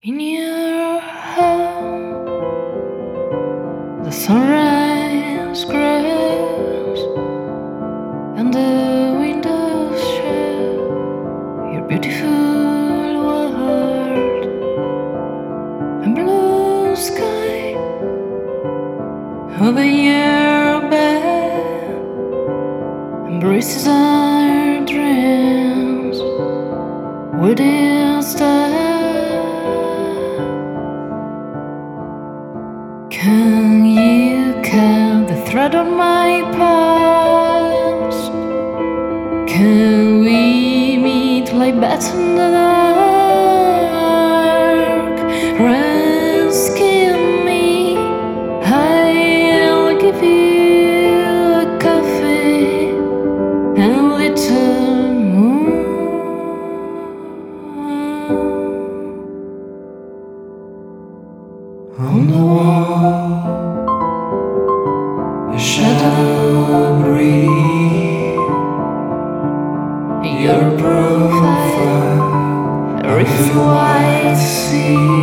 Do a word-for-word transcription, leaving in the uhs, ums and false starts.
In your home, the sunrise grows, and the windows show your beautiful world. And blue sky over your bed embraces our dreams with its stars. Can you count the thread on my past? Can we meet like bats in the dark? Rescue me, I'll give you a coffee and a little moon. On the wall, a shadow breathes. Your profile, a riff white sea.